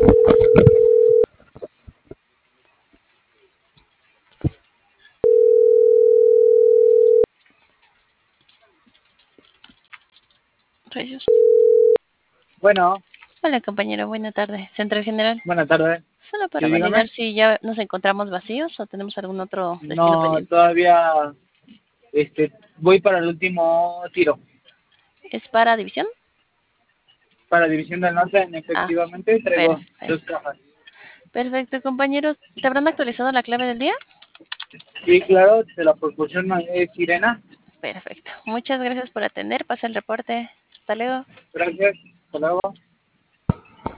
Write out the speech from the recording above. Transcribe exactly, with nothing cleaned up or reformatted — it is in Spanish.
Rayos. Bueno, Hola compañero, buena tarde. Central General. buenas tardes. Solo para Sí, validar dígame. si ya nos encontramos vacíos o tenemos algún otro destino No, pendiente. todavía este, voy para el último tiro. ¿Es para división? Para División del Norte, Ah, efectivamente, traigo dos perfecto. cajas. Perfecto, compañeros. ¿Te habrán actualizado la clave del día? Sí, claro, se la proporciona es Sirena. Perfecto. Muchas gracias por atender. Pasa el reporte. Hasta luego. Gracias. Hasta luego.